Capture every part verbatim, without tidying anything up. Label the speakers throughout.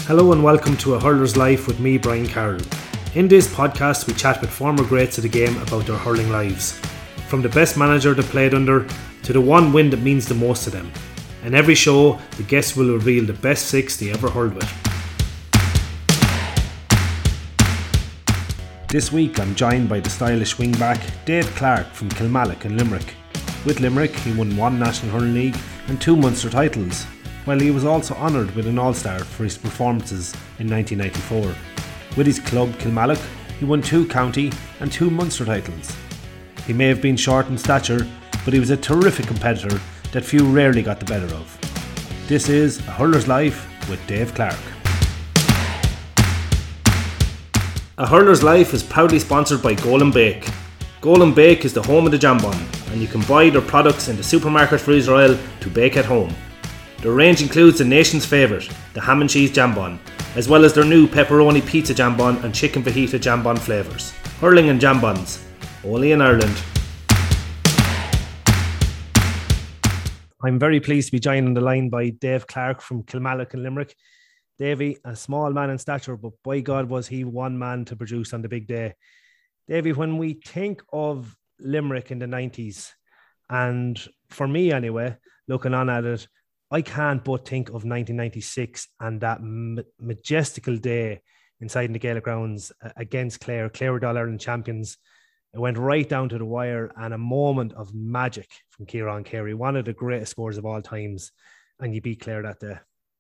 Speaker 1: Hello and welcome to A Hurler's Life with me, Brian Carroll. In this podcast we chat with former greats of the game about their hurling lives. From the best manager they played under to the one win that means the most to them. In every show, the guests will reveal the best six they ever hurled with. This week I'm joined by the stylish wingback Dave Clarke from Kilmallock in Limerick. With Limerick he won one National Hurling League and two Munster titles, while he was also honoured with an All-Star for his performances in nineteen ninety-four. With his club Kilmallock, he won two county and two Munster titles. He may have been short in stature, but he was a terrific competitor that few rarely got the better of. This is A Hurler's Life with Dave Clarke. A Hurler's Life is proudly sponsored by Golden Bake. Golden Bake is the home of the jambon, and you can buy their products in the supermarket for Israel to bake at home. Their range includes the nation's favourite, the ham and cheese jambon, as well as their new pepperoni pizza jambon and chicken fajita jambon flavours. Hurling and jambons, only in Ireland. I'm very pleased to be joined on the line by Dave Clarke from Kilmallock in Limerick. Davey, a small man in stature, but by God was he one man to produce on the big day. Davey, when we think of Limerick in the nineties, and for me anyway, looking on at it, I can't but think of nineteen ninety-six and that ma- majestical day inside the Gaelic grounds against Clare. Clare were All-Ireland champions. It went right down to the wire, and a moment of magic from Kieran Carey, one of the greatest scores of all times, and you beat Clare that day.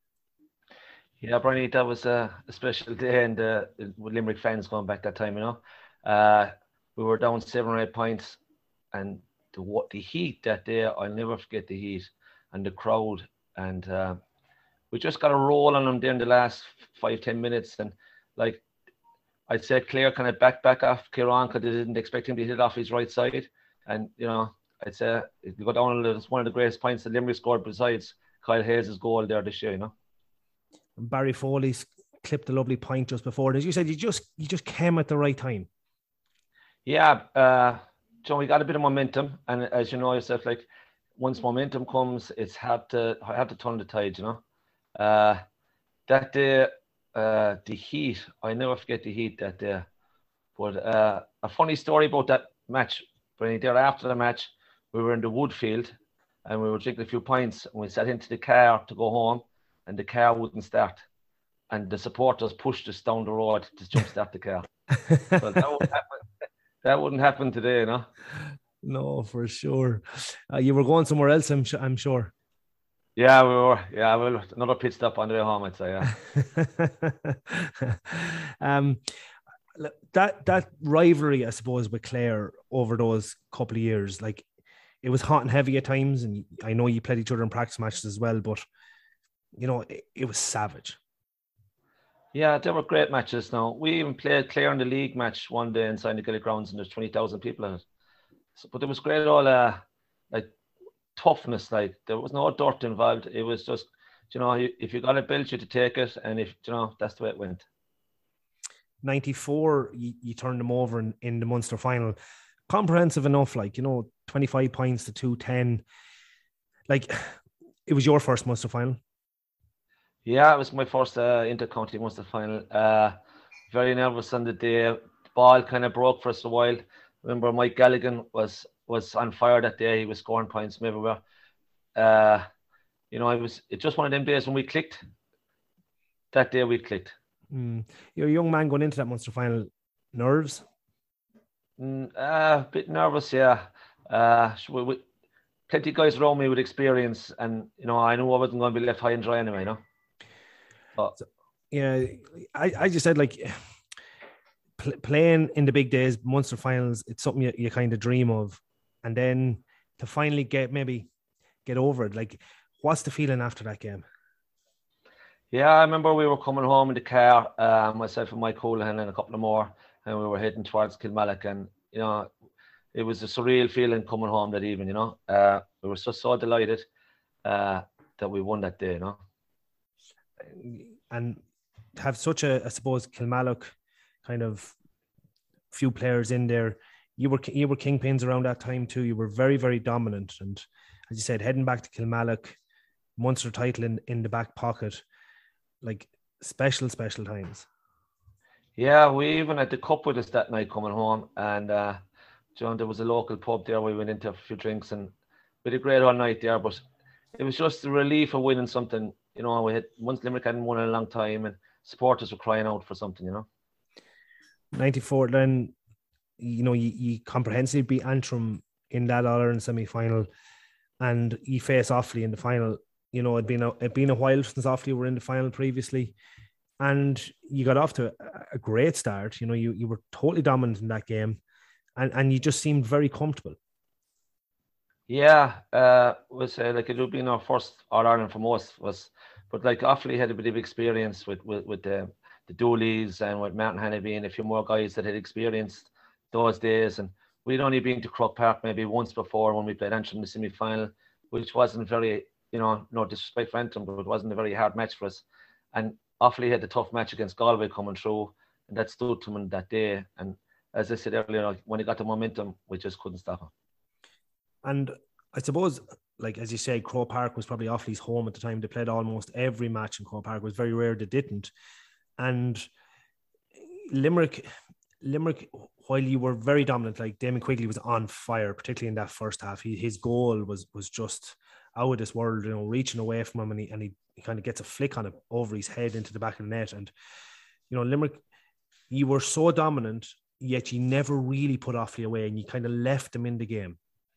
Speaker 2: Yeah, Brian, that was a, a special day, and uh, with Limerick fans going back that time, you know. Uh, we were down seven or eight points, and the, the heat that day, I'll never forget the heat and the crowd. And uh, we just got a roll on them there in the last five, ten minutes. And like I'd say, Clare kind of back back off Kieran because they didn't expect him to hit it off his right side. And, you know, I'd say if you go down, it's one of the greatest points that Limerick scored besides Kyle Hayes' goal there this year, you know.
Speaker 1: And Barry Foley's clipped a lovely point just before. And as you said, you just you just came at the right time.
Speaker 2: Yeah, uh, so we got a bit of momentum. And as you know yourself, like, once momentum comes, it's hard to have to turn the tide, you know. Uh, that day, uh, the heat, I never forget the heat that day. But uh, a funny story about that match, Brian, there after the match, we were in the Woodfield and we were drinking a few pints and we sat into the car to go home and the car wouldn't start. And the supporters pushed us down the road to jumpstart the car. So that wouldn't happen, that wouldn't happen today, you know.
Speaker 1: No, for sure. Uh, you were going somewhere else, I'm, sh- I'm sure.
Speaker 2: Yeah, we were. Yeah, well, another pit stop on the way home, I'd say. Yeah.
Speaker 1: um, that that rivalry, I suppose, with Clare over those couple of years, like it was hot and heavy at times, and I know you played each other in practice matches as well, but you know it, it was savage.
Speaker 2: Yeah, they were great matches. Now we even played Clare in the league match one day inside the Gaelic grounds, and there's twenty thousand people in it. So, but there was great all uh, like toughness, like there was no dirt involved. It was just, you know, if you got a belt, you had to take it, and if you know, that's the way it went.
Speaker 1: ninety-four, you, you turned them over in, in the Munster final. Comprehensive enough, like, you know, twenty-five points to two ten. Like, it was your first Munster final.
Speaker 2: Yeah, it was my first uh, inter-county Munster final. Uh, very nervous on the day. The ball kind of broke for us a while. Remember, Mike Galligan was was on fire that day. He was scoring points from everywhere. Uh, you know, it was it just one of them days when we clicked. That day we clicked.
Speaker 1: Mm. You're a young man going into that Munster final. Nerves?
Speaker 2: Mm, uh, a bit nervous, yeah. Uh, we, we, plenty of guys around me with experience, and you know, I knew I wasn't going to be left high and dry anyway. You know. But,
Speaker 1: so, yeah, I, I just said like. Playing in the big days, Munster finals, it's something you, you kind of dream of. And then to finally get, maybe get over it. Like, what's the feeling after that game?
Speaker 2: Yeah, I remember we were coming home in the car, uh, myself and Mike Houlihan and a couple of more, and we were heading towards Kilmallock. And, you know, it was a surreal feeling coming home that evening, you know. Uh, we were so, so delighted uh, that we won that day, you know.
Speaker 1: And to have such a, I suppose, Kilmallock kind of few players in there. You were you were kingpins around that time too. You were very, very dominant. And as you said, heading back to Kilmallock, Munster title in, in the back pocket. Like, special, special times.
Speaker 2: Yeah, we even had the cup with us that night coming home, and uh, John, there was a local pub there. We went into a few drinks, and we had a great all night there. But it was just the relief of winning something. You know, we had once Limerick hadn't won in a long time, and supporters were crying out for something. You know,
Speaker 1: ninety-four. Then, you know, you, you comprehensively beat Antrim in that All Ireland semi-final, and you face Offaly in the final. You know, it'd been a it'd been a while since Offaly were in the final previously. And you got off to a great start. You know, you, you were totally dominant in that game, and, and you just seemed very comfortable.
Speaker 2: Yeah, uh, was uh, like it would have been our first All Ireland for most of us, but like Offaly had a bit of experience with with, with the the Dooleys and with Martin Hannaby and a few more guys that had experienced those days. And we'd only been to Croke Park maybe once before when we played Antrim in the semi final, which wasn't very, you know, no disrespect for Antrim, but it wasn't a very hard match for us. And Offaly had a tough match against Galway coming through, and that stood to him that day. And as I said earlier, when he got the momentum, we just couldn't stop him.
Speaker 1: And I suppose, like as you say, Croke Park was probably Offaly's home at the time. They played almost every match in Croke Park. It was very rare they didn't. And Limerick, Limerick, while you were very dominant, like Damon Quigley was on fire, particularly in that first half. He, his goal was was just out of this world, you know, reaching away from him, and he and he, he kind of gets a flick on it over his head into the back of the net. And you know, Limerick, you were so dominant, yet you never really put Offaly away, and you kind of left them in the game.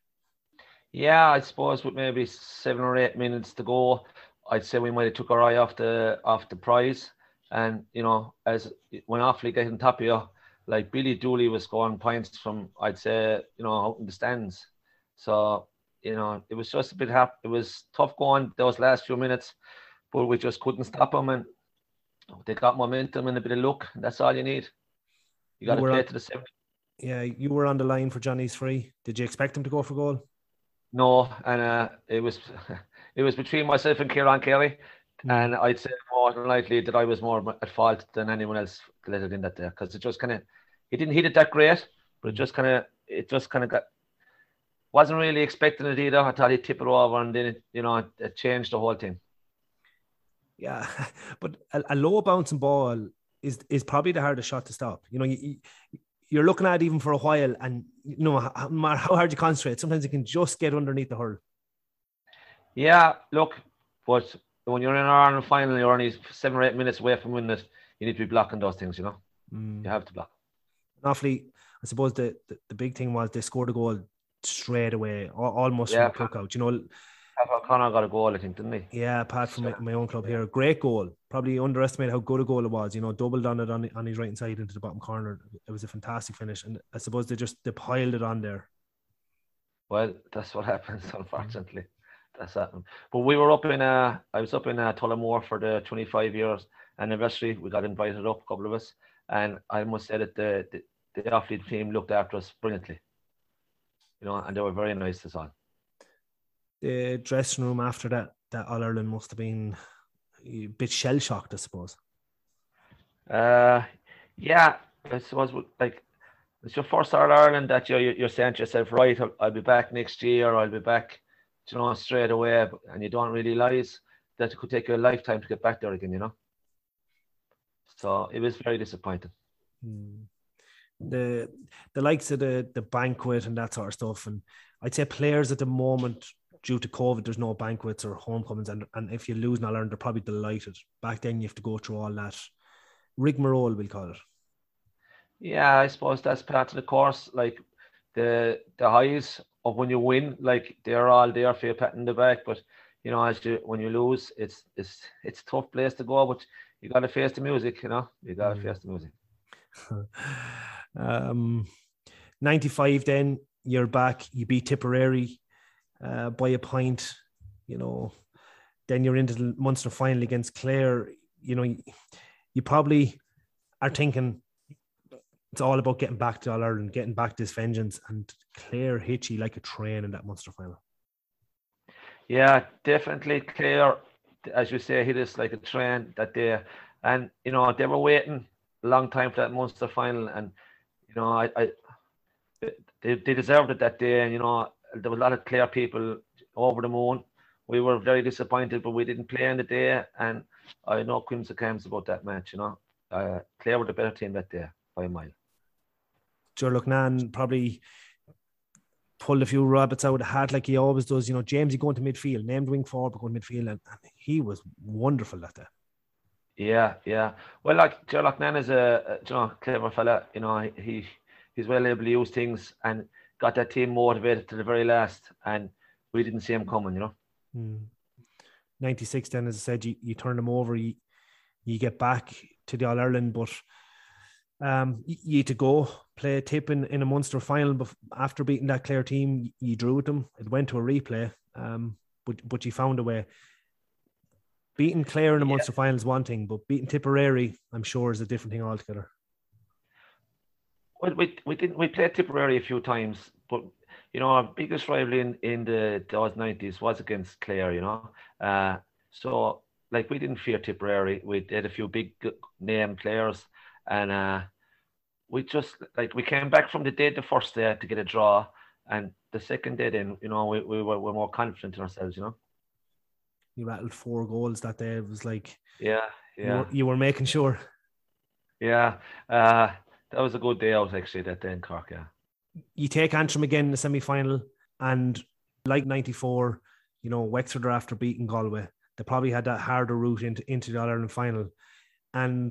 Speaker 2: Yeah, I suppose with maybe seven or eight minutes to go, I'd say we might have took our eye off the off the prize. And you know, as when Offaly get on top of you, like Billy Dooley was scoring points from, I'd say, you know, out in the stands. So you know, it was just a bit hap- it was tough going those last few minutes, but we just couldn't stop them, and they got momentum and a bit of luck. That's all you need. You got to play
Speaker 1: on,
Speaker 2: to the seventy.
Speaker 1: Yeah, you were on the line for Johnny's free. Did you expect him to go for goal?
Speaker 2: No, and uh, it was it was between myself and Kieran Carey, mm. and I'd say more than likely that I was more at fault than anyone else let it in that day, because it just kind of, he didn't hit it that great, but it just kind of it just kind of got, wasn't really expecting it either. I thought he'd tip it over, and then it, you know, it, it changed the whole thing.
Speaker 1: Yeah, but a, a low bouncing ball is is probably the hardest shot to stop. You know, you, you you're looking at it even for a while, and you know, no matter how hard you concentrate, sometimes it can just get underneath the hurl.
Speaker 2: Yeah, look, but when you're in an Ireland final, you're only seven or eight minutes away from winning it. You need to be blocking those things, you know. Mm. You have to block.
Speaker 1: Offaly, I suppose the, the the big thing was they scored a goal straight away, almost
Speaker 2: yeah,
Speaker 1: from a puck out. You know,
Speaker 2: Pat O'Connor got a goal, I think, didn't he?
Speaker 1: Yeah, apart from my, my own club here, great goal. Probably underestimated how good a goal it was. You know, doubled on it on, on his right hand side into the bottom corner. It was a fantastic finish, and I suppose they just they piled it on there.
Speaker 2: Well, that's what happens, unfortunately. That's happened. But we were up in uh, I was up in uh, Tullamore for the twenty-five years anniversary. We got invited up, a couple of us, and I must say that the the, the Offaly team looked after us brilliantly. You know, and they were very nice to us all.
Speaker 1: The dressing room after that, that All Ireland must have been a bit shell shocked, I suppose.
Speaker 2: Uh, yeah, I suppose like it's your first All Ireland that you're you're saying to yourself, right, I'll, I'll be back next year, I'll be back, you know, straight away, and you don't realize that it could take you a lifetime to get back there again, you know. So it was very disappointing.
Speaker 1: Hmm. The the likes of the the banquet and that sort of stuff, and I'd say players at the moment, due to COVID, there's no banquets or homecomings, and, and if you lose an All Ireland, they're probably delighted. Back then, you have to go through all that rigmarole, we'll call it.
Speaker 2: Yeah, I suppose that's part of the course. Like the the highs of when you win, like they're all there for you, patting the back. But you know, as you when you lose, it's it's it's a tough place to go. But you got to face the music. You know, you got to mm. face the music.
Speaker 1: um, ninety-five. Then you're back. You beat Tipperary uh, by a point. You know, then you're into the Munster final against Clare. You know, you, you probably are thinking it's all about getting back to All Ireland, getting back this vengeance, and Clare hit you like a train in that Munster final.
Speaker 2: Yeah, definitely Clare, as you say, hit us like a train that day. And, you know, they were waiting a long time for that Munster final. And, you know, I, I they, they deserved it that day. And, you know, there were a lot of Clare people over the moon we were very disappointed, but we didn't play on the day, and I know Quims and Cams about that match. You know, uh, Clare were the better team that day by a mile.
Speaker 1: Ger Loughnane probably pulled a few rabbits out of the hat like he always does. You know, James, he going to midfield, named wing forward, but going to midfield, and, and he was wonderful that day.
Speaker 2: Yeah, yeah. Well, like Ger Loughnane is a, a you know clever fella. You know, he he's well able to use things and got that team motivated to the very last, and we didn't see him coming. You know.
Speaker 1: Hmm. ninety-six. Then, as I said, you, you turn them over, you you get back to the All Ireland, but um, you, you had to go play a tip in, in a Munster final. But after beating that Clare team, you drew with them. It went to a replay, um, but but you found a way. Beating Clare in a yeah. Munster final is one thing, but beating Tipperary, I'm sure, is a different thing altogether.
Speaker 2: Well, we we didn't we played Tipperary a few times, but you know our biggest rivalry in in the those nineties was against Clare. You know, uh, so like we didn't fear Tipperary. We had a few big name players, and uh, we just like we came back from the day the first day to get a draw, and the second day then you know we we were, we were more confident in ourselves. You know.
Speaker 1: You rattled four goals that day. It was like,
Speaker 2: yeah, yeah.
Speaker 1: You were, you were making sure.
Speaker 2: Yeah, uh, that was a good day out actually that day in Cork. Yeah.
Speaker 1: You take Antrim again in the semi-final, and like ninety-four, you know, Wexford are after beating Galway. They probably had that harder route into into the All Ireland final, and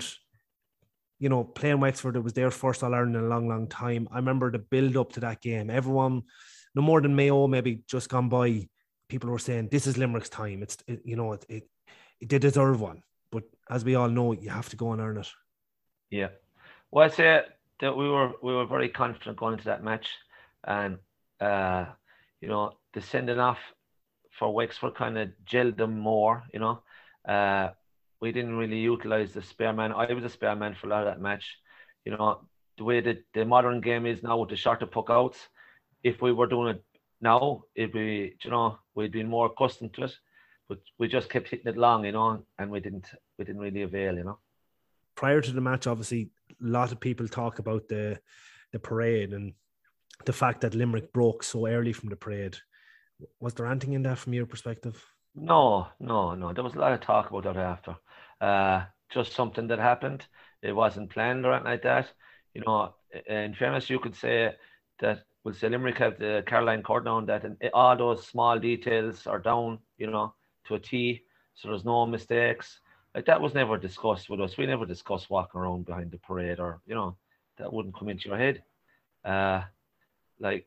Speaker 1: you know, playing Wexford, it was their first All Ireland in a long, long time. I remember the build up to that game. Everyone, no more than Mayo, maybe just gone by. People were saying this is Limerick's time. It's it, you know it, it it they deserve one, but as we all know, you have to go and earn it.
Speaker 2: Yeah, well, I'd say that we were we were very confident going into that match, and uh, you know the sending off for Wexford kind of gelled them more. You know, uh, we didn't really utilize the spare man. I was a spare man for a lot of that match. You know, the way that the modern game is now with the shorter puck outs, if we were doing it now, it'd be, you know, we'd been more accustomed to it, but we just kept hitting it long, you know, and we didn't, we didn't really avail, you know.
Speaker 1: Prior to the match, obviously, a lot of people talk about the the parade and the fact that Limerick broke so early from the parade. Was there anything in that from your perspective?
Speaker 2: No, no, no. There was a lot of talk about that after. Uh, just something that happened. It wasn't planned or anything like that. You know, in fairness, you could say that we'll say Limerick have the Caroline Court down that, and all those small details are down, you know, to a T. So there's no mistakes. Like that was never discussed with us. We never discussed walking around behind the parade, or you know, that wouldn't come into your head. Uh, like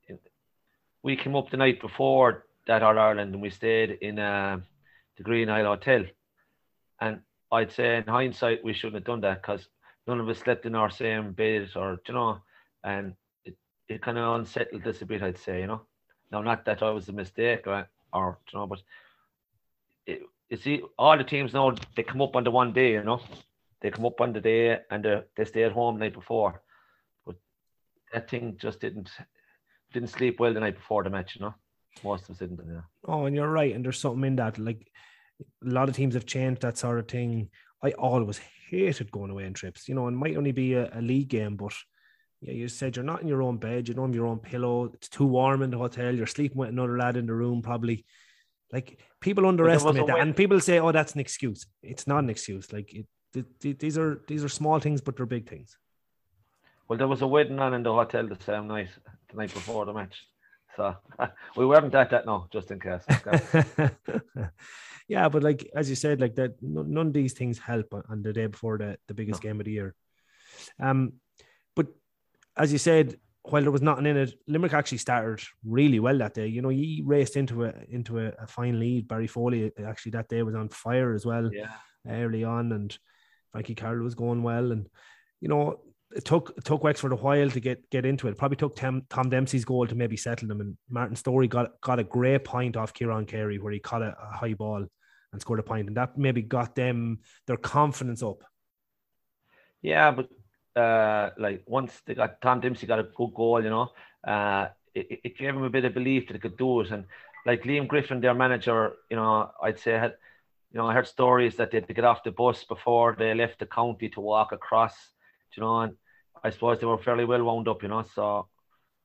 Speaker 2: we came up the night before that All Ireland, and we stayed in uh, the Green Isle Hotel. And I'd say in hindsight, we shouldn't have done that because none of us slept in our same bed, or you know, and it kind of unsettled us a bit, I'd say, you know. Now, not that I was a mistake or, or you know, but it, you see, all the teams now, they come up on the one day, you know. They come up on the day and they, they stay at home the night before. But that thing just didn't didn't sleep well the night before the match, you know. Most of us didn't, yeah.
Speaker 1: Oh, and you're right. And there's something in that. Like, a lot of teams have changed that sort of thing. I always hated going away on trips, you know, and it might only be a, a league game, but yeah, you said you're not in your own bed, you don't have your own pillow, it's too warm in the hotel, you're sleeping with another lad in the room, probably. Like, people underestimate that, and people say, oh, that's an excuse. It's not an excuse. Like, it, it, these are these are small things, but they're big things.
Speaker 2: Well, there was a wedding on in the hotel the same night, the night before the match. So we weren't at that now, just in case.
Speaker 1: Yeah, but like, as you said, like that, none of these things help on the day before the, the biggest no. game of the year. Um, but as you said, while there was nothing in it, Limerick actually started really well that day. You know, he raced into a into a, a fine lead. Barry Foley actually that day was on fire as well,
Speaker 2: yeah,
Speaker 1: early on, and Frankie Carroll was going well. And you know, it took it took Wexford a while to get get into it. It probably took Tom, Tom Dempsey's goal to maybe settle them. And Martin Storey got got a great point off Kieran Carey where he caught a, a high ball and scored a point, and that maybe got them their confidence up.
Speaker 2: Yeah, but. Uh, like once they got Tom Dempsey got a good goal, you know, uh, it, it gave him a bit of belief that they could do it. And like Liam Griffin, their manager, you know, I'd say had, you know, I heard stories that they had to get off the bus before they left the county to walk across, you know, and I suppose they were fairly well wound up, you know. So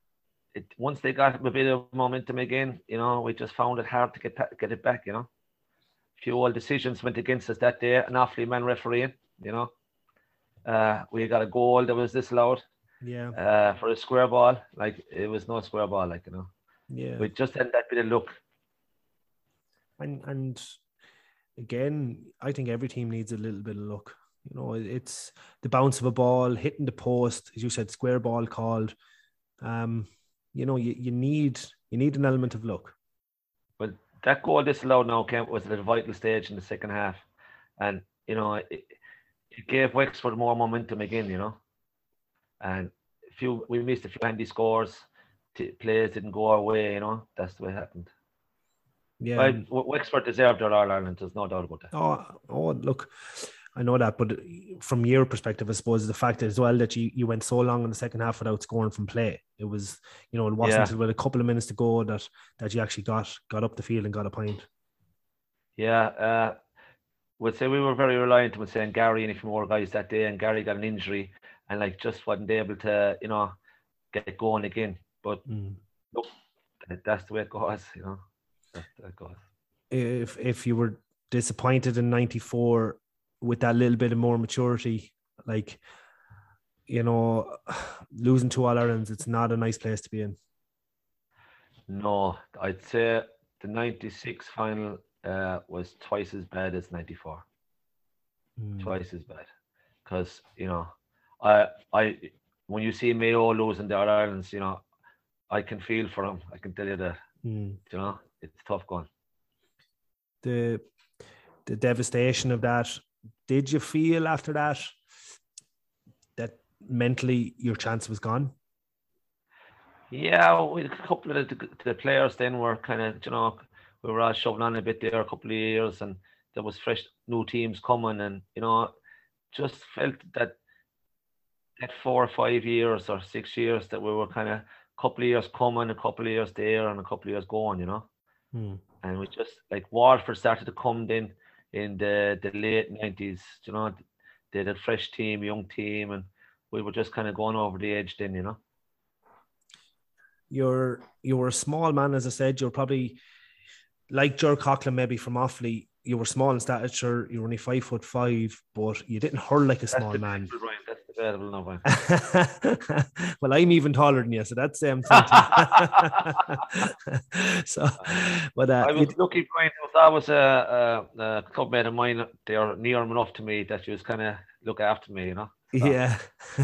Speaker 2: it, once they got a bit of momentum again, you know, we just found it hard to get get it back. You know, a few old decisions went against us that day. An awfully man refereeing. You know, uh, we got a goal that was this loud.
Speaker 1: Yeah.
Speaker 2: Uh, for a square ball, like it was no square ball, like you know.
Speaker 1: Yeah.
Speaker 2: We just had that bit of luck.
Speaker 1: And and again, I think every team needs a little bit of luck. You know, it's the bounce of a ball, hitting the post, as you said, square ball called. Um, you know, you, you need you need an element of luck.
Speaker 2: Well, that goal disallowed now came was at a vital stage in the second half, and you know, it, it gave Wexford more momentum again. You know, and a few we missed a few handy scores. T- plays didn't go our way. You know, that's the way it happened.
Speaker 1: Yeah,
Speaker 2: but Wexford deserved their All Ireland. There's no doubt about that.
Speaker 1: Oh, oh, look, I know that, but from your perspective, I suppose the fact as well that you, you went so long in the second half without scoring from play. It was, you know, it wasn't
Speaker 2: Yeah.
Speaker 1: until with a couple of minutes to go that that you actually got got up the field and got a point.
Speaker 2: Yeah, uh, would say we were very reliant on saying Gary and a few more guys that day, and Gary got an injury and like just wasn't able to, you know, get going again. But
Speaker 1: Mm.
Speaker 2: look, that- that's the way it goes, you know. That's the way it goes.
Speaker 1: If if you were disappointed in ninety-four with that little bit of more maturity, like, you know, losing two All Irelands, it's not a nice place to be in.
Speaker 2: No, I'd say the ninety-six final uh, was twice as bad as ninety-four.
Speaker 1: Mm.
Speaker 2: Twice as bad, because you know, I I when you see Mayo losing the All Irelands, you know, I can feel for them. I can tell you that.
Speaker 1: Mm.
Speaker 2: You know, it's tough going.
Speaker 1: The the devastation of that. Did you feel after that that mentally your chance was gone?
Speaker 2: Yeah, we, a couple of the, the players then were kind of, you know, we were all shoving on a bit there a couple of years, and there was fresh new teams coming, and you know, just felt that that four or five years or six years that we were kind of a couple of years coming, a couple of years there, and a couple of years going, you know.
Speaker 1: Mm.
Speaker 2: And we just like Waterford started to come then in the the late nineties, you know, they had a fresh team, young team, and we were just kind of going over the edge then, you know.
Speaker 1: You're you were a small man, as I said. You're probably like Ger Coughlin, maybe from Offaly. You were small in stature. You were only five foot five, but you didn't hurl like a
Speaker 2: That's
Speaker 1: small
Speaker 2: the
Speaker 1: man.
Speaker 2: Brian. That's debatable now, Brian.
Speaker 1: Well, I'm even taller than you, so that's um. So, but uh,
Speaker 2: I was lucky, Brian. That was a, a, a clubmate of mine. They are near enough to me that she was kind of look after me, you know. So.
Speaker 1: Yeah.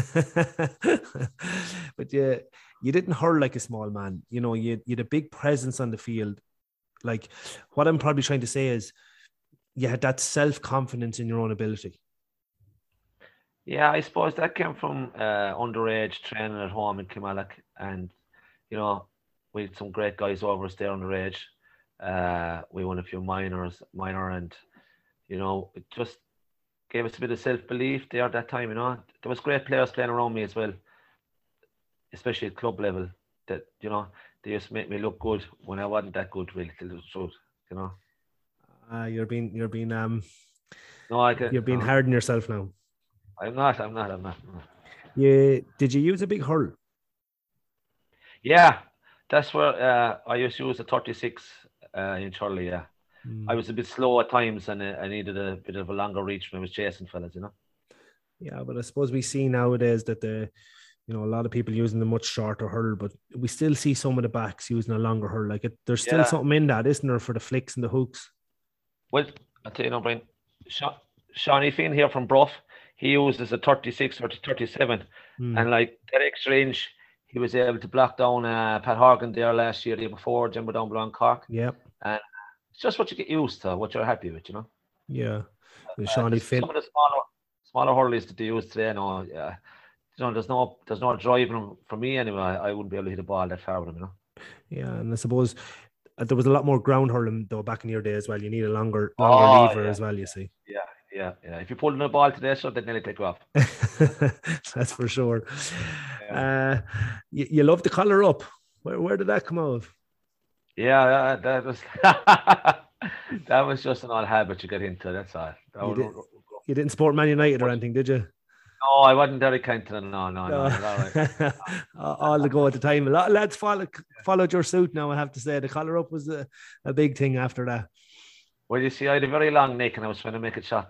Speaker 1: But yeah, you didn't hurl like a small man. You know, you you had a big presence on the field. Like, what I'm probably trying to say is, you had that self confidence in your own ability.
Speaker 2: Yeah, I suppose that came from uh, underage training at home in Kilmallock, and you know, we had some great guys over us there underage. Uh, we won a few minors, minor, and you know, it just gave us a bit of self belief there at that time. You know, there was great players playing around me as well, especially at club level. That you know, they used to make me look good when I wasn't that good. Really, to tell the truth, you know.
Speaker 1: Uh, you're being you're being um.
Speaker 2: No, I can,
Speaker 1: You're being
Speaker 2: no.
Speaker 1: hard on yourself now.
Speaker 2: I'm not. I'm not. I'm not. I'm not.
Speaker 1: Yeah. Did you use a big hurl?
Speaker 2: Yeah, that's where uh, I used to use a thirty-six uh, in Charlie. Yeah,
Speaker 1: Mm.
Speaker 2: I was a bit slow at times, and uh, I needed a bit of a longer reach when I was chasing fellas. You know.
Speaker 1: Yeah, but I suppose we see nowadays that the, you know, a lot of people using the much shorter hurl, but we still see some of the backs using a longer hurl. Like it, there's still
Speaker 2: Yeah.
Speaker 1: something in that, isn't there, for the flicks and the hooks?
Speaker 2: Well, I'll tell you now, Brian. Sha- Shawnee Finn here from Bruff, he uses a thirty-six or thirty-seven,
Speaker 1: Mm.
Speaker 2: and like that extra inch, he was able to block down uh, Pat Horgan there last year, the year before, Jimbo down below in Cork.
Speaker 1: Yep.
Speaker 2: It's just what you get used to, what you're happy with, you know.
Speaker 1: Yeah. With
Speaker 2: Uh,
Speaker 1: Shawnee
Speaker 2: there's
Speaker 1: Finn.
Speaker 2: some of the smaller, smaller hurlers that they use today, no, yeah. You know, there's no, there's no driving for me anyway. I wouldn't be able to hit a ball that far with them, you know.
Speaker 1: Yeah, and I suppose uh, there was a lot more ground hurling though back in your day as well. You need a longer, longer
Speaker 2: Oh,
Speaker 1: lever
Speaker 2: yeah.
Speaker 1: as well. You see.
Speaker 2: Yeah, yeah, yeah. If you pulled in a ball today, so they'd nearly take you off.
Speaker 1: That's for sure.
Speaker 2: Yeah.
Speaker 1: Uh, you, you love the collar up. Where where did that come out of?
Speaker 2: Yeah, that, that was that was just an odd habit you get into. That's all. That
Speaker 1: You,
Speaker 2: was-
Speaker 1: did, you didn't support Man United or anything, did you?
Speaker 2: No, I wasn't Derek Kenton. No, no, no.
Speaker 1: No.
Speaker 2: You're all right.
Speaker 1: All the go at the time. A lot of lads followed, followed your suit now, I have to say. The collar up was a, a big thing after that.
Speaker 2: Well, you see, I had a very long neck and I was trying to make it short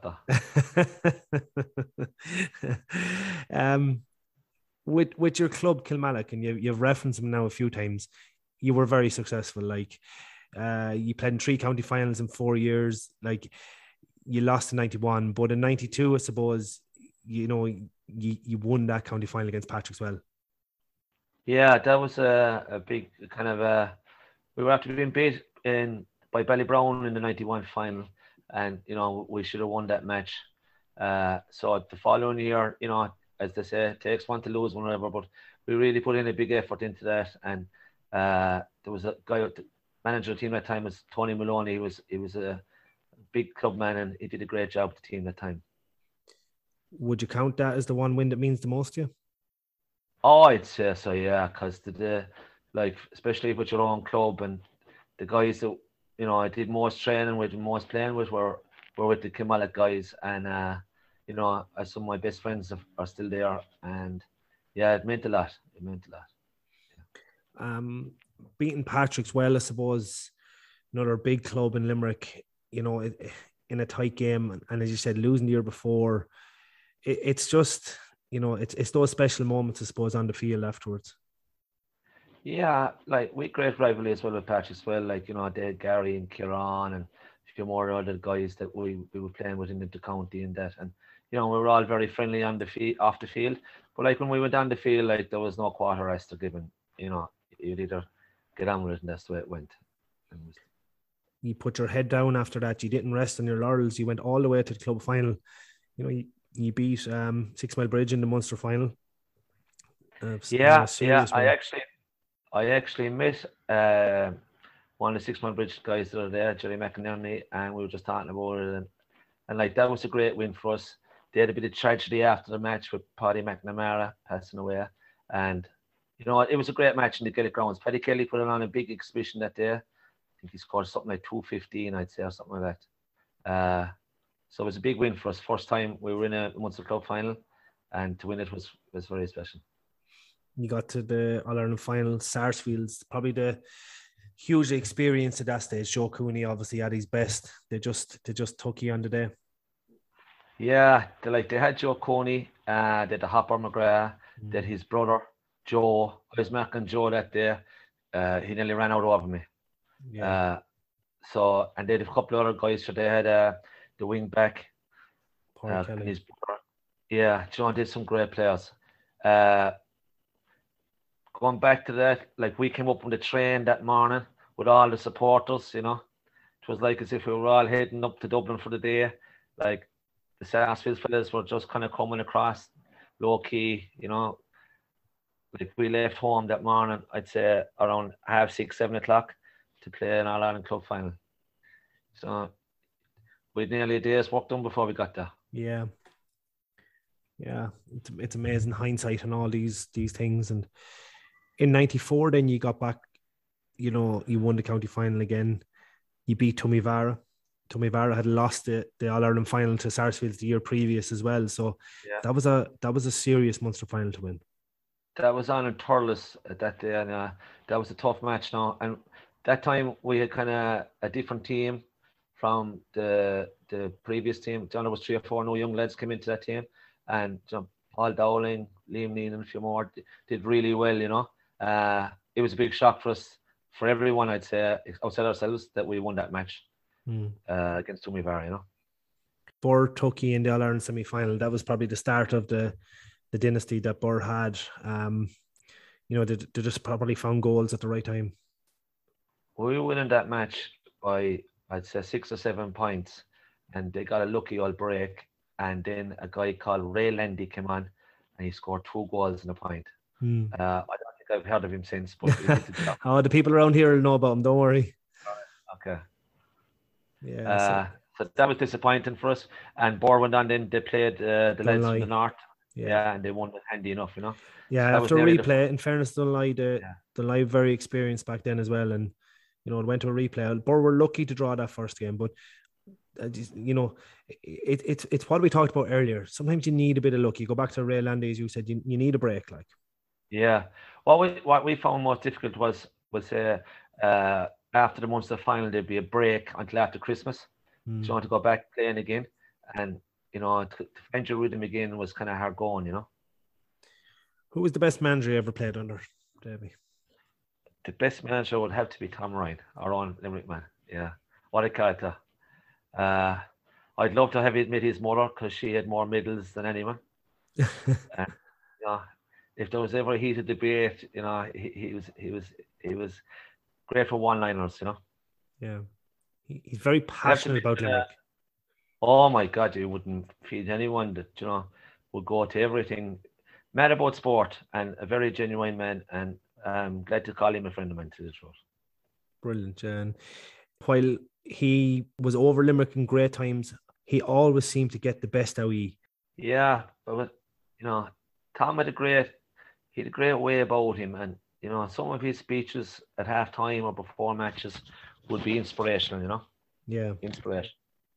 Speaker 2: though.
Speaker 1: um, with with your club Kilmallock, and you, you've referenced them now a few times, you were very successful. Like, uh, you played in three county finals in four years. Like, you lost in ninety-one, but in ninety-two, I suppose, you know, you, you won that county final against Patrickswell.
Speaker 2: Yeah, that was a, a big kind of a. We were after being beat in by Ballybrown in the ninety-one final, and you know we should have won that match. Uh, so the following year, you know, as they say, it takes one to lose one, whatever. But we really put in a big effort into that, and uh, there was a guy, the manager of the team at the time was Tony Maloney. He was he was a big club man, and he did a great job with the team at the time.
Speaker 1: Would you count that as the one win that means the most to you?
Speaker 2: Oh, I'd say so, yeah, because the, the like especially with your own club and the guys that you know I did most training with, most playing with were were with the Kilmallock guys, and uh, you know, some of my best friends are, are still there, and yeah, it meant a lot. It meant a lot.
Speaker 1: Yeah. Um, beating Patrickswell, I suppose, another big club in Limerick. You know, it, in a tight game, and, and as you said, losing the year before, it, it's just. You know, it's it's those special moments, I suppose, on the field afterwards.
Speaker 2: Yeah, like we great rivalry as well with Patrickswell. Like, you know, they had Gary and Kieran and a few more other guys that we, we were playing with in the county and that. And, you know, we were all very friendly on the field, off the field. But like when we went on the field, like there was no quarter rest or given. You know, you'd either get on with it, and that's the way it went. And it was...
Speaker 1: You put your head down after that. You didn't rest on your laurels. You went all the way to the club final. You know, you, You beat um, Six Mile Bridge in the Munster final.
Speaker 2: Uh, yeah, yeah. One. I actually, I actually met uh, one of the Six Mile Bridge guys that are there, Jerry McInerney, and we were just talking about it, and, and like that was a great win for us. They had a bit of tragedy after the match with Paddy McNamara passing away, and you know it was a great match in the Gaelic grounds. Paddy Kelly put on a big exhibition that day. I think he scored something like two fifteen, I'd say, or something like that. Uh, So it was a big win for us. First time we were in a Munster Club final, and to win it was was very special.
Speaker 1: You got to the All-Ireland final, Sarsfields, probably the huge experience at that stage. Joe Cooney obviously at his best. They just they just took you on the day.
Speaker 2: Yeah, they like they had Joe Cooney, uh, they had the Hopper McGrath, mm. they had his brother Joe. I was marking Joe that day. Uh, he nearly ran out over me. Yeah. Uh, so and they had a couple of other guys. So they had uh, the wing back, uh, and his brother. Yeah, John did some great players. Uh, going back to that, like we came up on the train that morning with all the supporters, you know. It was like as if we were all heading up to Dublin for the day. Like the Sarsfields fellas were just kind of coming across low key, you know. Like we left home that morning, I'd say around half six, seven o'clock to play an All-Ireland Club final. So we had nearly a day's work done before we got there.
Speaker 1: Yeah. Yeah. It's, it's amazing hindsight on all these these things. And in ninety-four, then you got back, you know, you won the county final again. You beat Toomevara. Toomevara had lost the, the All-Ireland final to Sarsfields the year previous as well. So yeah. that was a that was a serious Munster final to win.
Speaker 2: That was on in Thurles at that day, and uh, that was a tough match now. And that time we had kind of a different team from the the previous team. John, there was three or four no young lads came into that team, and you know, Paul Dowling, Liam Neen, and a few more did really well. You know, uh, it was a big shock for us, for everyone, I'd say, outside ourselves, that we won that match mm. uh, against Toomevara. You know,
Speaker 1: Burr took you in the All-Ireland semi-final. That was probably the start of the the dynasty that Burr had. Um, you know, they, they just probably found goals at the right time.
Speaker 2: We were winning that match by, I'd say, six or seven points, and they got a lucky old break, and then a guy called Ray Landy came on, and he scored two goals and a point. Hmm. Uh, I don't think I've heard of him since. But he did the job.
Speaker 1: Oh, the people around here will know about him, don't worry.
Speaker 2: Okay.
Speaker 1: Yeah.
Speaker 2: Uh, so. so that was disappointing for us, and Burr went on, then they played uh, the lads from the north. Yeah. yeah, and they won it handy enough, you know.
Speaker 1: Yeah,
Speaker 2: so
Speaker 1: after replay, the... in fairness to Dunley, the, yeah. Dunley very experienced back then as well, and you know, it went to a replay. Burr were lucky to draw that first game, but uh, just, you know, it, it's it's what we talked about earlier. Sometimes you need a bit of luck. You go back to Ray Landy, as you said, you, you need a break. Like,
Speaker 2: Yeah. What we what we found most difficult was was uh, uh, after the Munster final, there'd be a break until after Christmas.
Speaker 1: mm.
Speaker 2: So you want to go back playing again, and you know, to, to find your rhythm again was kind of hard going. You know,
Speaker 1: Who was the best manager you ever played under, Davy?
Speaker 2: the best manager would have to be Tom Ryan, our own Limerick man. Yeah, what a character. Uh, I'd love to have met his mother because she had more medals than anyone. And, you know, if there was ever a heated debate, you know, he, he was he was he was great for one-liners, you know.
Speaker 1: Yeah, he, he's very passionate about Limerick. Uh,
Speaker 2: oh my God, you wouldn't feed anyone that, you know, would go to everything. Mad about sport and a very genuine man, and I'm glad to call him a friend of mine to the truth.
Speaker 1: Brilliant, and while he was over Limerick in great times, he always seemed to get the best out of you.
Speaker 2: Yeah, but you know, Tom had a great, he had a great way about him, and you know, some of his speeches at half time or before matches would be inspirational. You know,
Speaker 1: yeah,
Speaker 2: inspirational.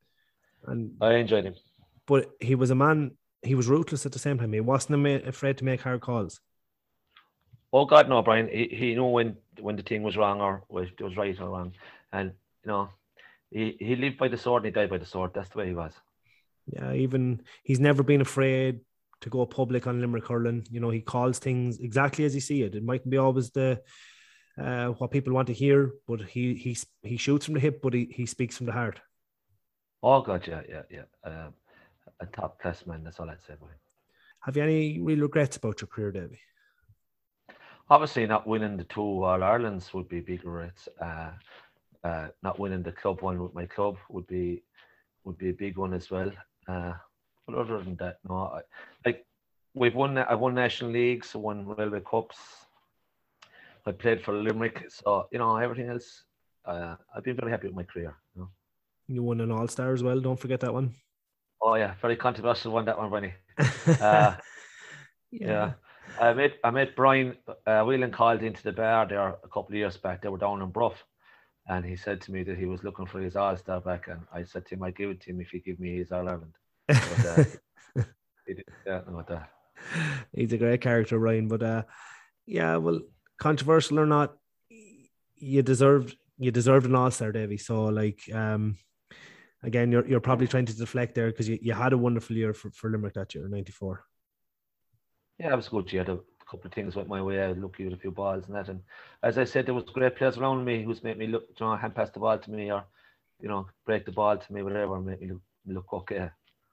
Speaker 1: And
Speaker 2: I enjoyed him.
Speaker 1: But he was a man. He was ruthless at the same time. He wasn't afraid to make hard calls.
Speaker 2: Oh God, no, Brian. He he knew when when the thing was wrong or it was right or wrong, and you know, he he lived by the sword and he died by the sword. That's the way he was.
Speaker 1: Yeah, even he's never been afraid to go public on Limerick hurling. You know, he calls things exactly as he see it. It mightn't be always the uh, what people want to hear, but he he he shoots from the hip, but he he speaks from the heart.
Speaker 2: Oh God, yeah, yeah, yeah. Um, a top class man. That's all I'd say about him.
Speaker 1: Have you any real regrets about your career, Davy?
Speaker 2: Obviously, not winning the two All Irelands would be big regrets. Uh, uh, not winning the club one with my club would be would be a big one as well. Uh, but other than that, no. I, like we've won, I won national leagues, I won railway cups. I played for Limerick, so you know everything else. Uh, I've been very happy with my career. You know?
Speaker 1: You won an All Star as well. Don't forget that one.
Speaker 2: Oh yeah, very controversial one, that one, Benny. Uh, yeah. yeah. I met I met Brian uh, Whelan called into the bar there a couple of years back. They were down in Bruff, and he said to me that he was looking for his All Star back, and I said to him, "I give it to him if he give me his All Ireland." But, uh, he didn't know that.
Speaker 1: He's a great character, Ryan. But uh, yeah, well, controversial or not, you deserved you deserved an All Star, Davy. So like, um, again, you're you're probably trying to deflect there because you, you had a wonderful year for, for Limerick that year, ninety-four.
Speaker 2: Yeah, it was a good year. A couple of things went my way. I was lucky with a few balls and that. And as I said, there was great players around me who's made me look, you know, hand pass the ball to me or, you know, break the ball to me, whatever, and make me look, look okay.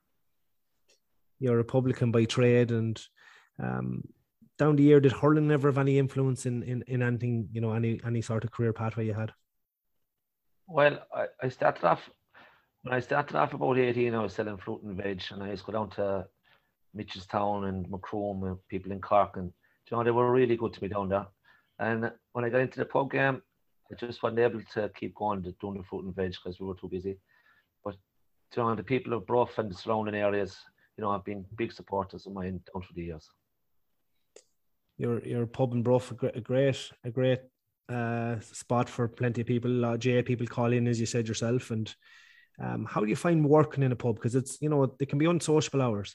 Speaker 1: You're a Republican by trade, and um, down the year, did hurling never have any influence in, in, in anything, you know, any any sort of career pathway you had?
Speaker 2: Well, I, I started off, when I started off about eighteen, I was selling fruit and veg, and I used to go down to Mitchelstown and Macroom and people in Cork, and you know, they were really good to me down there. And when I got into the pub game, I just wasn't able to keep going to doing the fruit and veg because we were too busy. But you know, the people of Bruff and the surrounding areas, you know, have been big supporters of mine down through the years.
Speaker 1: Your your pub in Bruff, a great a great uh, spot for plenty of people. A lot of J A people call in, as you said yourself. And um, how do you find working in a pub? Because it's, you know, they can be unsociable hours.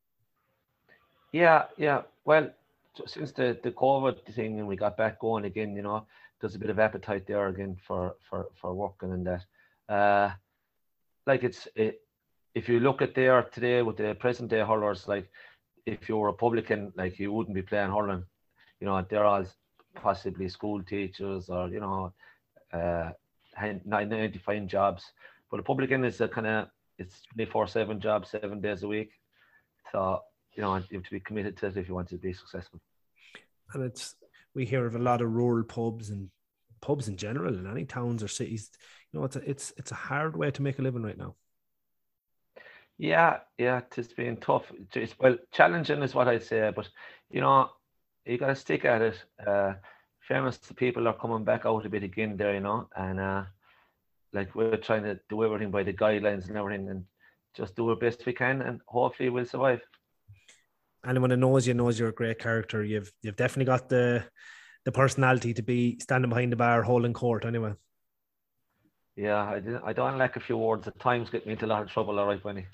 Speaker 2: Yeah, yeah. Well, since the, the COVID thing and we got back going again, you know, there's a bit of appetite there again for for, for working and that. Uh, like it's it, if you look at there today with the present day hurlers, like if you're a Republican, like you wouldn't be playing hurling. You know, they're all possibly school teachers or, you know, uh, nine to five jobs. But a Republican is a kind of, it's twenty-four seven job, seven days a week. So, you know, you have to be committed to it if you want to be successful.
Speaker 1: And it's, we hear of a lot of rural pubs and pubs in general in any towns or cities. You know, it's a, it's it's a hard way to make a living right now.
Speaker 2: Yeah, yeah, it's been tough. It's, well, challenging is what I'd say, but you know, you got to stick at it. Uh, fairness to people are coming back out a bit again there, you know, and uh, like we're trying to do everything by the guidelines and everything, and just do our best we can, and hopefully we'll survive.
Speaker 1: Anyone who knows you knows you're a great character. You've you've definitely got the the personality to be standing behind the bar holding court anyway.
Speaker 2: Yeah, I didn't. I don't like a few words at times. Get me into a lot of trouble. All right, Benny.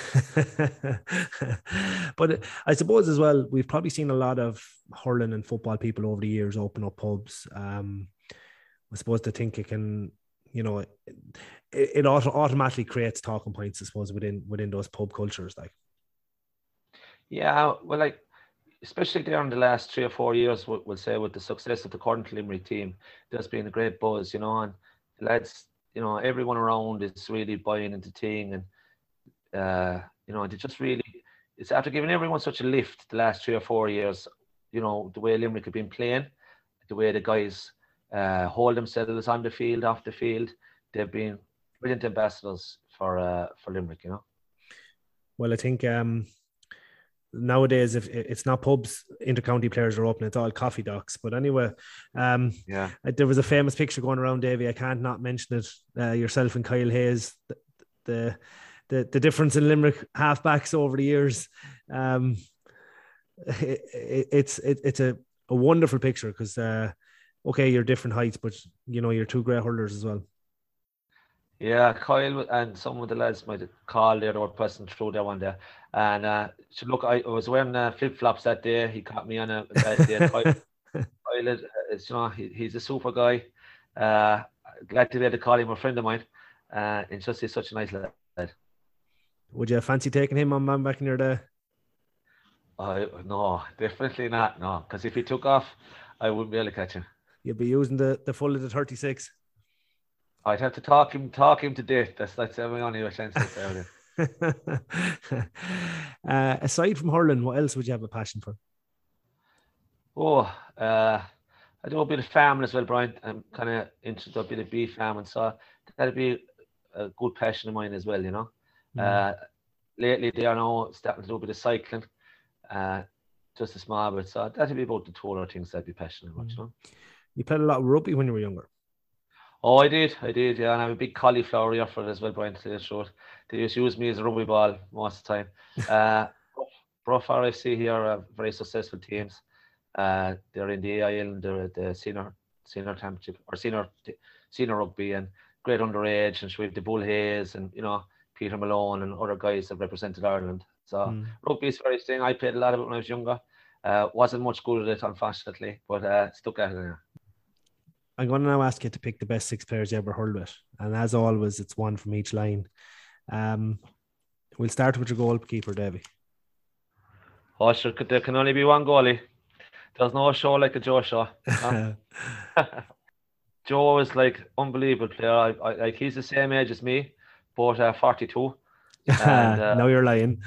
Speaker 1: But I suppose as well, we've probably seen a lot of hurling and football people over the years open up pubs. Um, I suppose to think it can, you know, it, it auto- automatically creates talking points, I suppose, within within those pub cultures. Like,
Speaker 2: Yeah, well, like especially there in the last three or four years, we'll, we'll say with the success of the current Limerick team, there's been a great buzz, you know, and the lads, you know, everyone around is really buying into thing, and uh, you know, they just really, it's after giving everyone such a lift the last three or four years, you know, the way Limerick have been playing, the way the guys uh, hold themselves on the field, off the field, they've been brilliant ambassadors for uh, for Limerick, you know.
Speaker 1: well, I think um, nowadays, if it's not pubs, intercounty players are open, it's all coffee docks. But anyway, um,
Speaker 2: Yeah.
Speaker 1: there was a famous picture going around, Davy. I can't not mention it. Uh, yourself and Kyle Hayes, the, the the the difference in Limerick halfbacks over the years. Um, it, it, it's it, it's a, a wonderful picture because uh, okay, you're different heights, but you know you're two great hurlers as well.
Speaker 2: Yeah, Kyle and some of the lads might have called there, they were pressing through there one day. And uh, so look, I was wearing uh, flip flops that day. He caught me on a bad day. Kyle, Kyle is, is, you know, he, he's a super guy. Uh, glad to be able to call him a friend of mine. Uh, and just he's such a nice lad.
Speaker 1: Would you fancy taking him on man back in your day?
Speaker 2: Uh, no, definitely not. No, because if he took off, I wouldn't be able to catch him.
Speaker 1: You'd be using the, the full of the thirty-six.
Speaker 2: I'd have to talk him, talk him to death. That's that's my only chance to
Speaker 1: uh, aside from hurling, what else would you have a passion for?
Speaker 2: Oh, uh, I do a bit of farming as well, Brian. I'm kind of interested in a bit of beef farming, so that'd be a good passion of mine as well, you know. Mm. Uh, lately, they are now starting to do a bit of cycling, uh, just a small bit. So that'd be about the two other things I'd be passionate about, mm. you know.
Speaker 1: You played a lot of rugby when you were younger.
Speaker 2: Oh, I did, I did, yeah, and I'm a big cauliflower ear for it as well, Brian, to the short. They used to use me as a rugby ball most of the time. Uh, Rough R F C here are very successful teams. Uh, they're in the A I L and they're at the senior senior championship or senior senior rugby and great underage, and we have the Bull Hayes and you know Peter Malone and other guys that represented Ireland. So mm. rugby is very thing. I played a lot of it when I was younger. Uh, wasn't much good at it, unfortunately, but uh, stuck at it now.
Speaker 1: I'm going to now ask you to pick the best six players you ever hurled with, and as always, it's one from each line. Um, we'll start with your goalkeeper, Davy.
Speaker 2: Oh, sure, there can only be one goalie. There's no show like a Joe show. Huh? Joe is like unbelievable player. I, I, like he's the same age as me, but uh, forty-two.
Speaker 1: And, uh, now you're lying.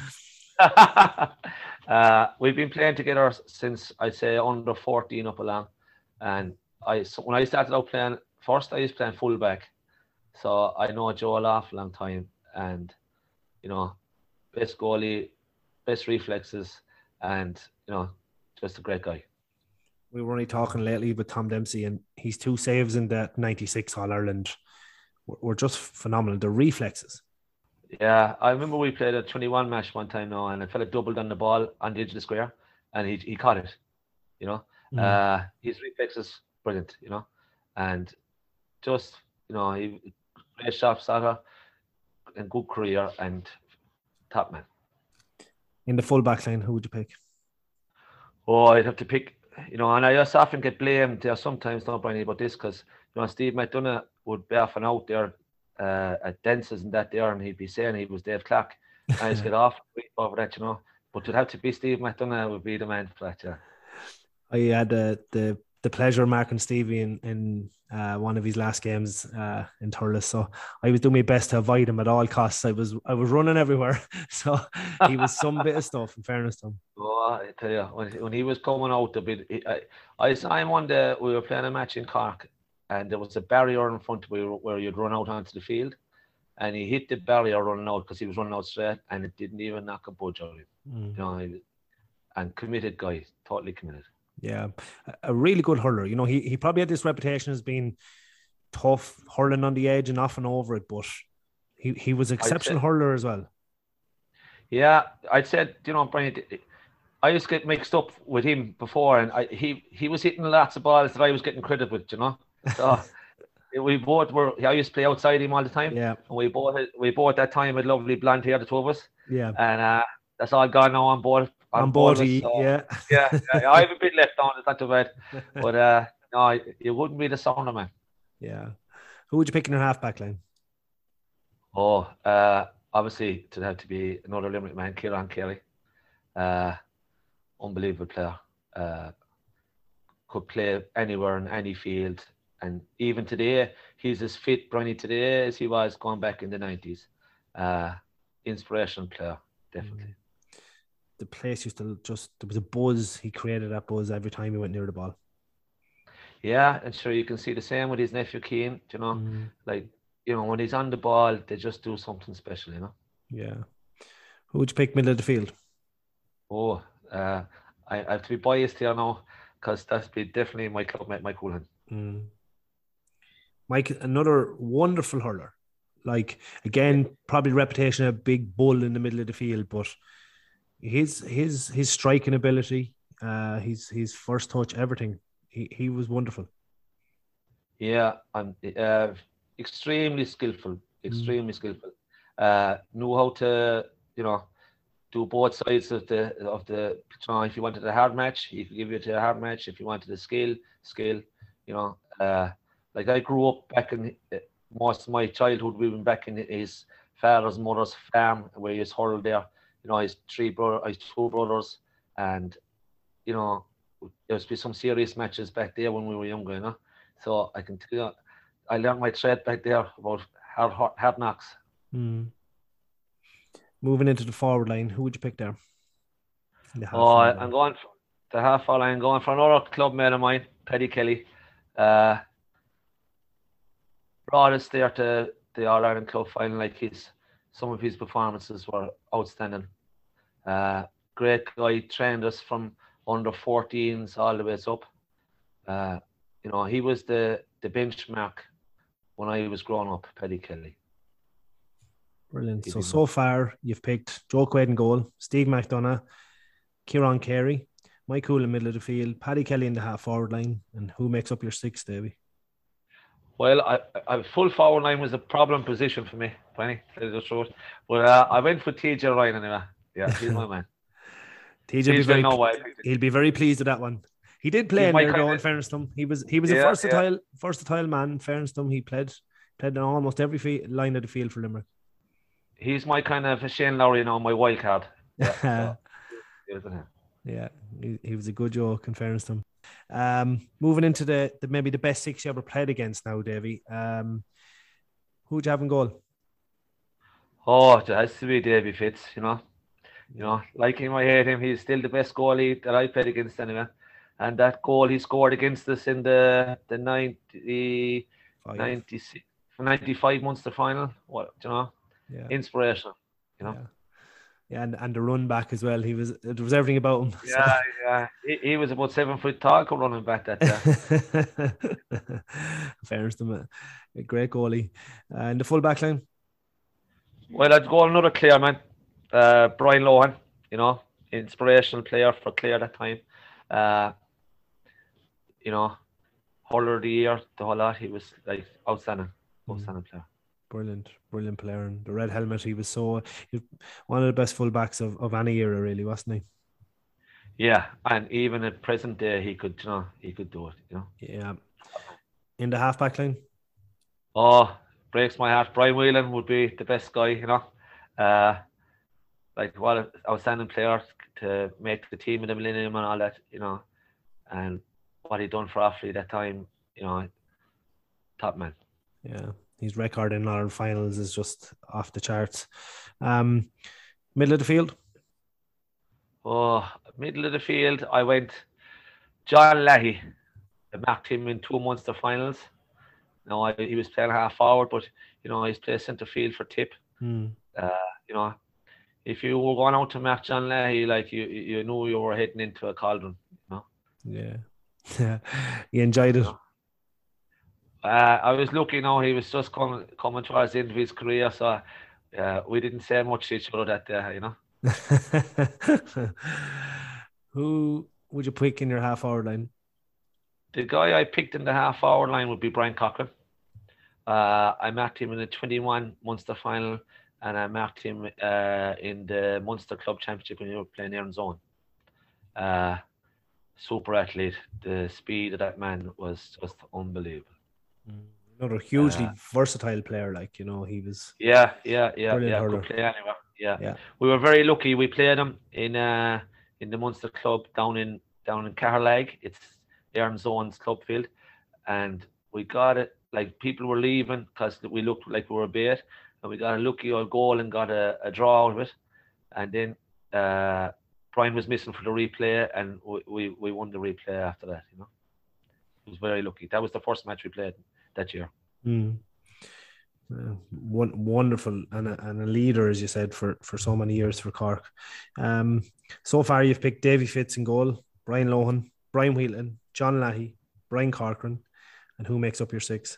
Speaker 2: uh, we've been playing together since I'd say under fourteen up along, and I so when I started out playing first, I was playing fullback, so I know Joe an awful long time, and you know, best goalie, best reflexes, and you know, just a great guy.
Speaker 1: We were only talking lately with Tom Dempsey, and he's two saves in that ninety-six All Ireland were just phenomenal. The reflexes.
Speaker 2: Yeah, I remember we played a twenty-one match one time now, and a fella doubled on the ball on the edge of the square, and he he caught it. You know, mm. uh, his reflexes brilliant. You know, and just you know, he great shot starter and good career and top man.
Speaker 1: In the full back line, who would you pick?
Speaker 2: Oh, I'd have to pick. You know, and I just often get blamed there sometimes, don't Brian, about this because you know Steve McDonough would be often out there uh, at dances and that there, and he'd be saying he was Dave Clark. I just get off over that, you know. But it'd have to be Steve McDonough would be the man for that, yeah.
Speaker 1: I had uh, the the pleasure of marking Stevie in in uh, one of his last games uh, in Thurles, so I was doing my best to avoid him at all costs. I was I was running everywhere, so he was some bit of stuff. In fairness to him.
Speaker 2: Oh, I tell you, when, when he was coming out a bit, he, I I saw him one day. We were playing a match in Cork, and there was a barrier in front where where you'd run out onto the field, and he hit the barrier running out because he was running out straight, and it didn't even knock a budge out of him. Mm. You know, he, and committed guy, totally committed.
Speaker 1: Yeah, a really good hurler. You know, he he probably had this reputation as being tough, hurling on the edge and off and over it, but he, he was an exceptional say, hurler as well.
Speaker 2: Yeah, I'd said, you know, Brian, I used to get mixed up with him before, and I, he he was hitting lots of balls that I was getting credit with, you know. So we both were. I used to play outside him all the time.
Speaker 1: Yeah.
Speaker 2: And we both we both that time had lovely blonde hair, the two of us.
Speaker 1: Yeah.
Speaker 2: And uh, that's all gone now on board.
Speaker 1: On, on board, so,
Speaker 2: yeah. yeah. Yeah. I have a bit left on. It's not too bad. But uh, no, it wouldn't be the sounder, man.
Speaker 1: Yeah. Who would you pick in your half-back line?
Speaker 2: Oh, uh, obviously, it have to be another Limerick man, Kieran Carey. Uh, unbelievable player. Uh, could play anywhere in any field. And even today, he's as fit, Briney, today as he was going back in the nineties. Uh, inspirational player, definitely.
Speaker 1: The place used to just, there was a buzz. He created that buzz every time he went near the ball.
Speaker 2: Yeah, and sure, you can see the same with his nephew Keane, you know. Mm. Like, you know, when he's on the ball, they just do something special, you know.
Speaker 1: Yeah. Who would you pick middle of the field?
Speaker 2: Oh, uh, I, I have to be biased here now, because that's be definitely my clubmate, Mike Houlihan.
Speaker 1: Mm. Mike, another wonderful hurler. Like, again, yeah. probably reputation of a big bull in the middle of the field, but his his his striking ability, uh, his his first touch, everything, he he was wonderful.
Speaker 2: Yeah, and uh, extremely skillful, extremely mm. skillful. Uh, knew how to, you know, do both sides of the of the. You know, if you wanted a hard match, he could give you a hard match. If you wanted a skill, skill. You know, uh, like I grew up back in uh, most of my childhood. We went back in his father's mother's farm where he was hurled there. You know, his three brother, his two brothers, and you know, there was be some serious matches back there when we were younger. You know, so I can tell you, I learned my trade back there about hard hard, hard knocks.
Speaker 1: Mm. Moving into the forward line, who would you pick there?
Speaker 2: The oh, I'm going for the half forward line. Going for another club mate of mine, Paddy Kelly. Uh, brought us there to the All Ireland Club final. Like his, some of his performances were outstanding. Uh, great guy, trained us from under fourteens all the way up. Uh, you know, he was the the benchmark when I was growing up, Paddy Kelly.
Speaker 1: Brilliant. So, so far, you've picked Joe Quaid in goal, Steve McDonough, Kieran Carey, Mike Houlihan in the middle of the field, Paddy Kelly in the half-forward line, and who makes up your six, Davy?
Speaker 2: Well, I, I full forward line was a problem position for me, Penny, but uh, I went for T J Ryan anyway. Yeah, he's my man.
Speaker 1: T J, be very, he'll be very pleased with that one. He did play he's in there, though, in fairness to him. He was, he was yeah, a versatile, yeah. versatile man, in fairness to him. He played, played in almost every f- line of the field for Limerick.
Speaker 2: He's my kind of Shane Lowry, you know, my wild card. Yeah, so,
Speaker 1: yeah he, he was a good joke, in fairness to him. Um, moving into the, the maybe the best six you ever played against now, Davy. Um, who'd you have in goal?
Speaker 2: Oh, it has to be Davy Fitz, you know. You know, like him, I hate him. He's still the best goalie that I played against anyway. And that goal he scored against us in the the ninety, ninety-six, ninety-five Munster final. What, you know? Yeah. Inspirational, you know.
Speaker 1: Yeah. Yeah, and, and the run back as well. He was there was everything about him.
Speaker 2: Yeah, so. yeah. He, he was about seven foot tall running back that day.
Speaker 1: Fairness to him, a great goalie. Uh, and the full back line?
Speaker 2: Well, I'd go another Clare man. Uh, Brian Lohan, you know, inspirational player for Clare that time. Uh, you know, hurler of the year, the whole lot. He was like outstanding, outstanding mm. player.
Speaker 1: Brilliant, brilliant player. And the red helmet, he was so he was one of the best fullbacks of, of any era, really, wasn't he?
Speaker 2: Yeah, and even at present day, he could, you know, he could do it, you know.
Speaker 1: Yeah. In the half-back line?
Speaker 2: Oh, breaks my heart. Brian Whelan would be the best guy, you know. Uh, like, what an outstanding player to make the team in the Millennium and all that, you know. And what he done for Offaly that time, you know, top man.
Speaker 1: Yeah. His record in Ireland finals is just off the charts. Um, middle of the field?
Speaker 2: Oh, middle of the field, I went John Leahy. I marked him in two Munster finals. No, I, he was playing half forward, but you know he's playing centre field for Tip.
Speaker 1: Hmm.
Speaker 2: Uh, you know, if you were going out to mark John Leahy, like you, you knew you were heading into a cauldron. You know?
Speaker 1: Yeah, yeah, you enjoyed it. You know?
Speaker 2: Uh, I was lucky now, he was just coming coming towards the end of his career, so uh, we didn't say much to each other that day, you know.
Speaker 1: Who would you pick in your half-forward line?
Speaker 2: The guy I picked in the half-forward line would be Brian Cochran. Uh, I marked him in the twenty-one Munster final, and I marked him uh, in the Munster Club Championship when you were playing Aaron Zone. Uh, super athlete. The speed of that man was just unbelievable.
Speaker 1: Another hugely uh, versatile player, like, you know, he was.
Speaker 2: Yeah, yeah, yeah, yeah. Could play anywhere. Yeah. yeah, we were very lucky. We played him in uh in the Munster Club down in down in Carlag. It's Aaron Zone's club field, and we got it. Like, people were leaving because we looked like we were a bait, and we got a lucky old goal and got a, a draw out of it. And then uh, Brian was missing for the replay, and we, we, we won the replay after that. You know, it was very lucky. That was the first match we played that year.
Speaker 1: Mm. Uh, one, wonderful and a, and a leader, as you said, for, for so many years for Cork. Um, so far, you've picked Davy Fitz in goal, Brian Lohan, Brian Whelan, John Lahey, Brian Corcoran, and who makes up your six?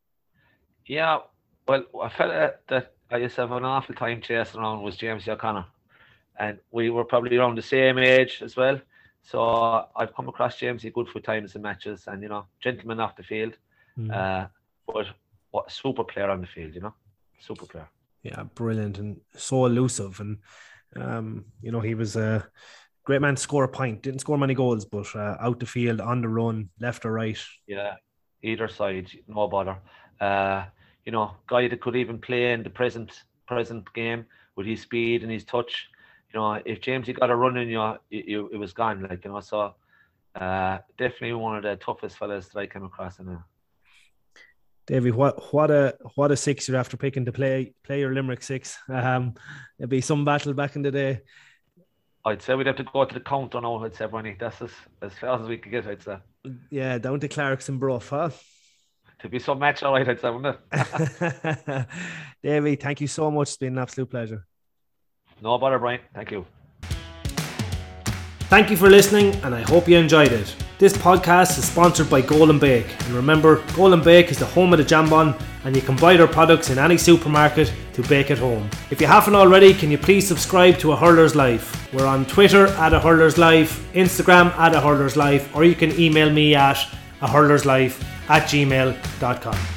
Speaker 2: Yeah, well, I felt that, that I used to have an awful time chasing around was James O'Connor, and we were probably around the same age as well. So I've come across James good for times in matches, and, you know, gentleman off the field, mm. uh, but what a super player on the field, you know, super player.
Speaker 1: Yeah, brilliant and so elusive, and um, you know, he was a great man to score a point. Didn't score many goals, but uh, out the field, on the run, left or right.
Speaker 2: Yeah, either side, no bother. Uh, you know, guy that could even play in the present present game with his speed and his touch. You know, if James, you got a run in you, you, you it was gone. Like, you know, so uh, definitely one of the toughest fellas that I came across in there.
Speaker 1: Davy, what what a what a six you're after picking to play play your Limerick six. Um, it'd be some battle back in the day.
Speaker 2: I'd say we'd have to go to the counter now. I'd say, Bonnie, that's as as far as we could get. I'd say.
Speaker 1: Yeah, down to Clarkson Brough, huh?
Speaker 2: To be some match, all right, I'd say, wouldn't
Speaker 1: it? Davy, thank you so much. It's been an absolute pleasure.
Speaker 2: No bother, Brian. Thank you.
Speaker 1: Thank you for listening, and I hope you enjoyed it. This podcast is sponsored by Golden Bake, and remember, Golden Bake is the home of the jambon, and you can buy their products in any supermarket to bake at home. If you haven't already, can you please subscribe to A Hurler's Life? We're on Twitter at A Hurler's Life, Instagram at A Hurler's Life, or you can email me at a hurlerslife at gmail dot com.